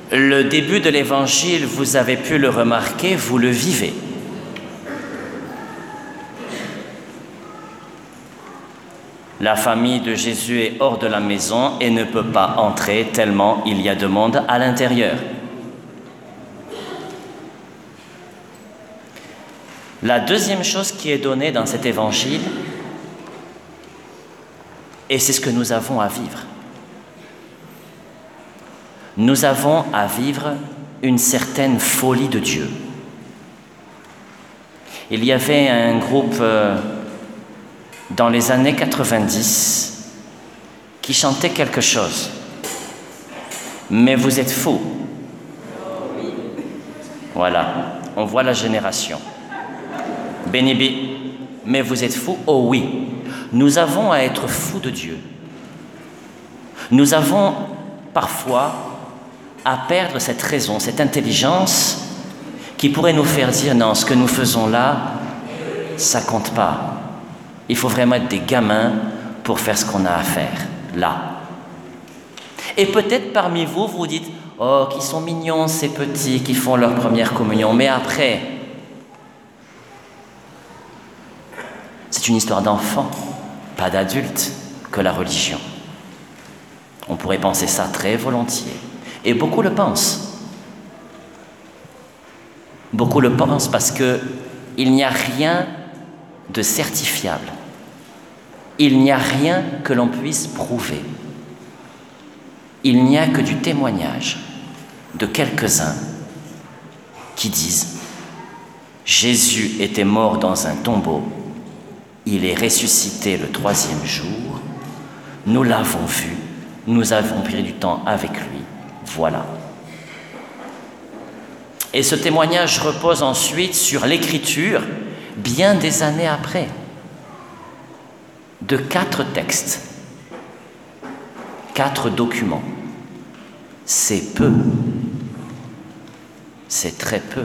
Le début de l'évangile, vous avez pu le remarquer, vous le vivez. La famille de Jésus est hors de la maison et ne peut pas entrer tellement il y a de monde à l'intérieur. La deuxième chose qui est donnée dans cet évangile, et c'est ce que nous avons à vivre. Nous avons à vivre une certaine folie de Dieu. Il y avait un groupe dans les années 90 qui chantait quelque chose. Mais vous êtes fous. Voilà, on voit la génération. Bénibi, mais vous êtes fous? Oh oui, nous avons à être fous de Dieu. Nous avons parfois à perdre cette raison, cette intelligence qui pourrait nous faire dire non, ce que nous faisons là, ça compte pas. Il faut vraiment être des gamins pour faire ce qu'on a à faire, là. Et peut-être parmi vous, vous dites « Oh, qu'ils sont mignons ces petits qui font leur première communion, mais après, c'est une histoire d'enfant, pas d'adulte, que la religion. » On pourrait penser ça très volontiers. Et beaucoup le pensent. Beaucoup le pensent parce qu'il n'y a rien de certifiable. Il n'y a rien que l'on puisse prouver. Il n'y a que du témoignage de quelques-uns qui disent « Jésus était mort dans un tombeau, il est ressuscité le 3e jour, nous l'avons vu, nous avons pris du temps avec lui, voilà. » Et ce témoignage repose ensuite sur l'écriture, bien des années après, de 4 textes, 4 documents. C'est peu, c'est très peu.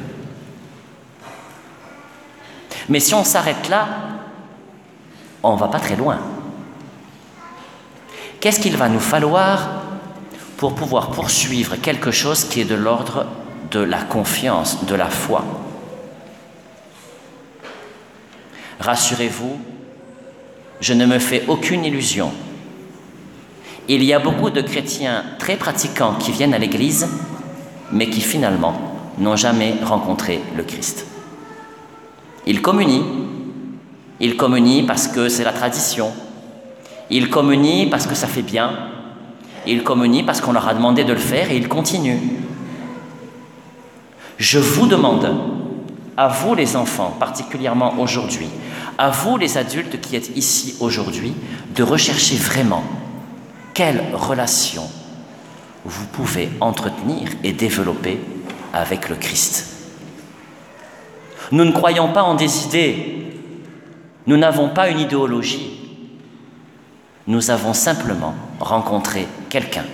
Mais si on s'arrête là, on ne va pas très loin. Qu'est-ce qu'il va nous falloir pour pouvoir poursuivre quelque chose qui est de l'ordre de la confiance, de la foi? Rassurez-vous, je ne me fais aucune illusion. Il y a beaucoup de chrétiens très pratiquants qui viennent à l'église, mais qui finalement n'ont jamais rencontré le Christ. Ils communient parce que c'est la tradition, ils communient parce que ça fait bien, ils communient parce qu'on leur a demandé de le faire et ils continuent. Je vous demande, à vous les enfants, particulièrement aujourd'hui, à vous les adultes qui êtes ici aujourd'hui, de rechercher vraiment quelle relation vous pouvez entretenir et développer avec le Christ. Nous ne croyons pas en des idées, nous n'avons pas une idéologie, nous avons simplement rencontré quelqu'un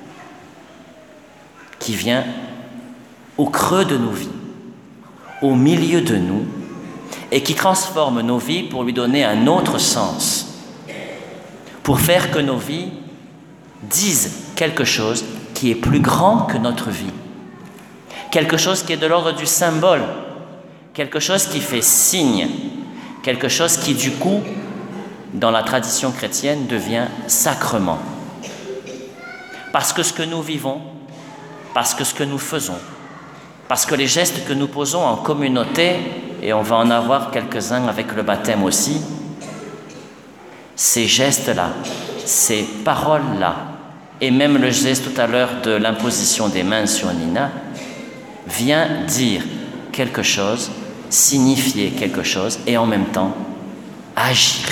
qui vient au creux de nos vies, au milieu de nous, et qui transforme nos vies pour lui donner un autre sens, pour faire que nos vies disent quelque chose qui est plus grand que notre vie, quelque chose qui est de l'ordre du symbole, quelque chose qui fait signe, quelque chose qui du coup, dans la tradition chrétienne, devient sacrement. Parce que ce que nous vivons, parce que ce que nous faisons, parce que les gestes que nous posons en communauté, et on va en avoir quelques-uns avec le baptême aussi, ces gestes-là, ces paroles-là, et même le geste tout à l'heure de l'imposition des mains sur Nina, vient dire quelque chose, signifier quelque chose, et en même temps, agir.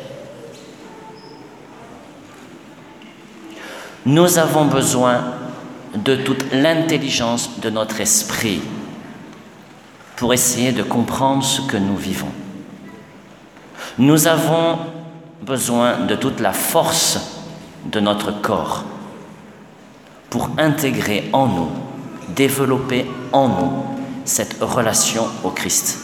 Nous avons besoin de toute l'intelligence de notre esprit pour essayer de comprendre ce que nous vivons. Nous avons besoin de toute la force de notre corps pour intégrer en nous, développer en nous cette relation au Christ.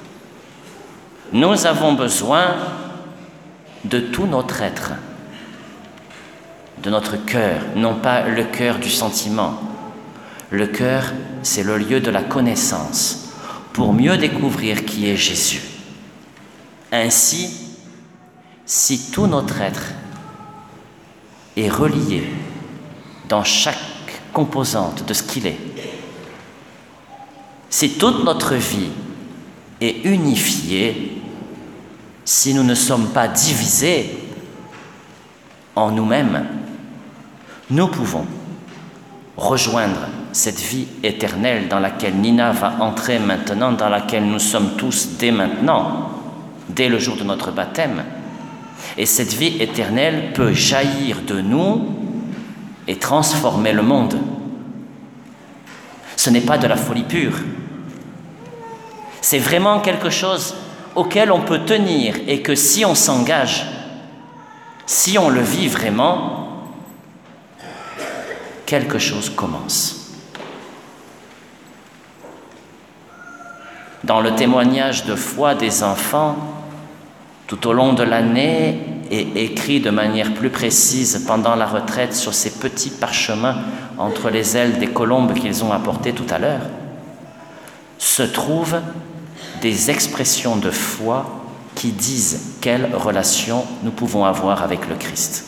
Nous avons besoin de tout notre être, de notre cœur, non pas le cœur du sentiment, Le cœur, c'est le lieu de la connaissance, pour mieux découvrir qui est Jésus. Ainsi, si tout notre être est relié dans chaque composante de ce qu'il est, si toute notre vie est unifiée, si nous ne sommes pas divisés en nous-mêmes, nous pouvons rejoindre cette vie éternelle dans laquelle Nina va entrer maintenant, dans laquelle nous sommes tous dès maintenant, dès le jour de notre baptême. Et cette vie éternelle peut jaillir de nous et transformer le monde. Ce n'est pas de la folie pure. C'est vraiment quelque chose auquel on peut tenir et que si on s'engage, si on le vit vraiment, quelque chose commence. Dans le témoignage de foi des enfants, tout au long de l'année et écrit de manière plus précise pendant la retraite sur ces petits parchemins entre les ailes des colombes qu'ils ont apportés tout à l'heure, se trouvent des expressions de foi qui disent quelle relation nous pouvons avoir avec le Christ.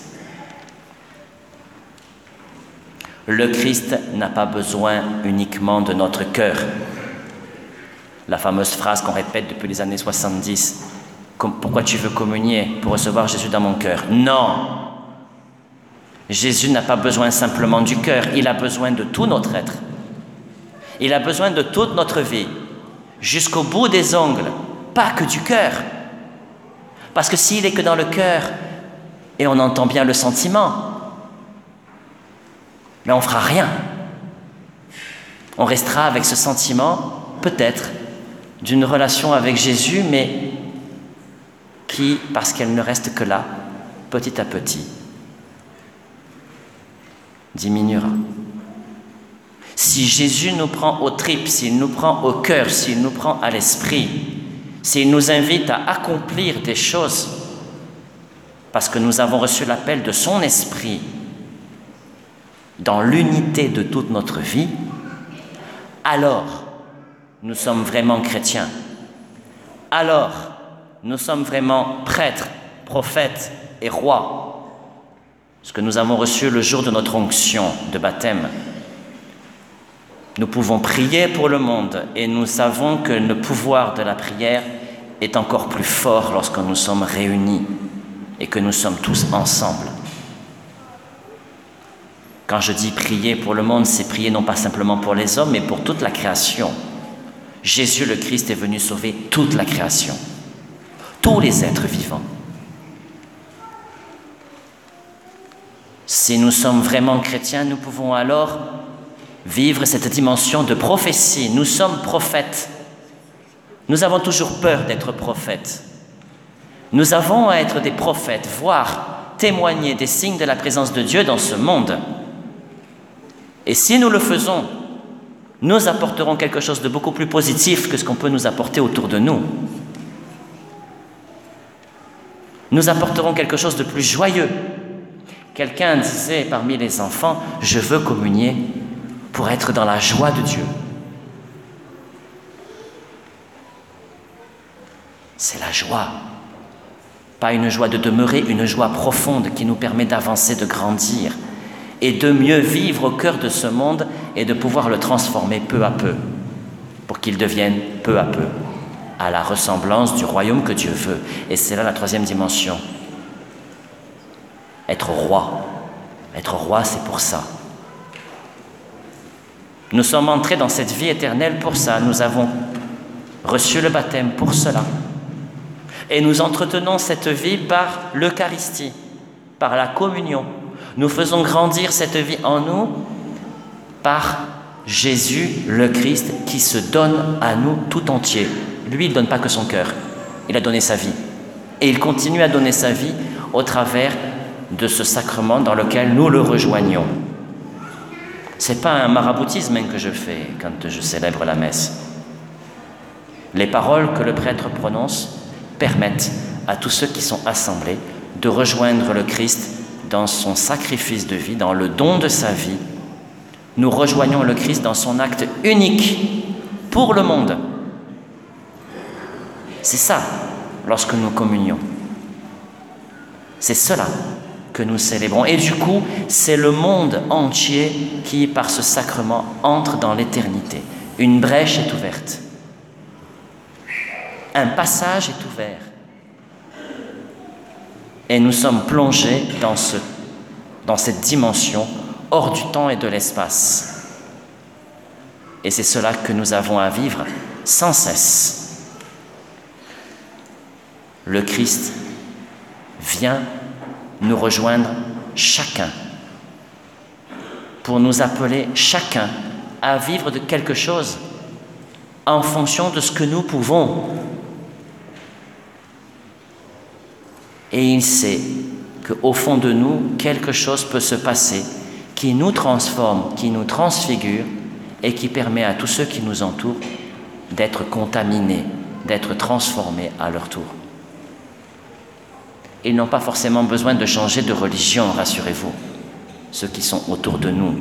Le Christ n'a pas besoin uniquement de notre cœur. La fameuse phrase qu'on répète depuis les années 70, « Pourquoi tu veux communier? Pour recevoir Jésus dans mon cœur. » Non! Jésus n'a pas besoin simplement du cœur, il a besoin de tout notre être. Il a besoin de toute notre vie, jusqu'au bout des ongles, pas que du cœur. Parce que s'il est que dans le cœur, et on entend bien le sentiment, mais on ne fera rien. On restera avec ce sentiment, peut-être, d'une relation avec Jésus, mais qui, parce qu'elle ne reste que là, petit à petit, diminuera. Si Jésus nous prend aux tripes, s'il nous prend au cœur, s'il nous prend à l'esprit, s'il nous invite à accomplir des choses, parce que nous avons reçu l'appel de son esprit dans l'unité de toute notre vie, alors nous sommes vraiment chrétiens. Alors nous sommes vraiment prêtres, prophètes et rois, ce que nous avons reçu le jour de notre onction de baptême. Nous pouvons prier pour le monde et nous savons que le pouvoir de la prière est encore plus fort lorsque nous sommes réunis et que nous sommes tous ensemble. Quand je dis prier pour le monde, c'est prier non pas simplement pour les hommes, mais pour toute la création. Jésus le Christ est venu sauver toute la création, tous les êtres vivants. Si nous sommes vraiment chrétiens, nous pouvons alors vivre cette dimension de prophétie. Nous sommes prophètes. Nous avons toujours peur d'être prophètes. Nous avons à être des prophètes, voire témoigner des signes de la présence de Dieu dans ce monde. Et si nous le faisons, nous apporterons quelque chose de beaucoup plus positif que ce qu'on peut nous apporter autour de nous. Nous apporterons quelque chose de plus joyeux. Quelqu'un disait parmi les enfants, « Je veux communier pour être dans la joie de Dieu. » C'est la joie. Pas une joie de demeurer, une joie profonde qui nous permet d'avancer, de grandir et de mieux vivre au cœur de ce monde et de pouvoir le transformer peu à peu pour qu'il devienne peu à peu à la ressemblance du royaume que Dieu veut. Et c'est là la troisième dimension. Être roi. Être roi, c'est pour ça. Nous sommes entrés dans cette vie éternelle pour ça. Nous avons reçu le baptême pour cela. Et nous entretenons cette vie par l'Eucharistie, par la communion. Nous faisons grandir cette vie en nous par Jésus, le Christ, qui se donne à nous tout entier. Lui, il ne donne pas que son cœur, il a donné sa vie. Et il continue à donner sa vie au travers de ce sacrement dans lequel nous le rejoignons. Ce n'est pas un maraboutisme que je fais quand je célèbre la messe. Les paroles que le prêtre prononce permettent à tous ceux qui sont assemblés de rejoindre le Christ dans son sacrifice de vie, dans le don de sa vie, nous rejoignons le Christ dans son acte unique pour le monde. C'est ça, lorsque nous communions. C'est cela que nous célébrons. Et du coup, c'est le monde entier qui, par ce sacrement, entre dans l'éternité. Une brèche est ouverte. Un passage est ouvert. Et nous sommes plongés dans cette dimension hors du temps et de l'espace. Et c'est cela que nous avons à vivre sans cesse. Le Christ vient nous rejoindre chacun pour nous appeler chacun à vivre de quelque chose en fonction de ce que nous pouvons. Et il sait qu'au fond de nous, quelque chose peut se passer qui nous transforme, qui nous transfigure et qui permet à tous ceux qui nous entourent d'être contaminés, d'être transformés à leur tour. Ils n'ont pas forcément besoin de changer de religion, rassurez-vous, ceux qui sont autour de nous.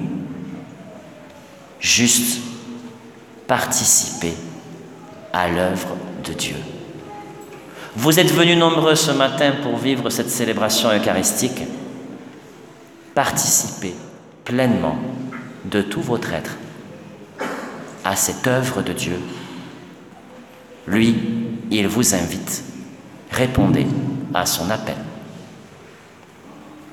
Juste participer à l'œuvre de Dieu. Vous êtes venus nombreux ce matin pour vivre cette célébration eucharistique. Participez pleinement de tout votre être à cette œuvre de Dieu. Lui, il vous invite. Répondez à son appel.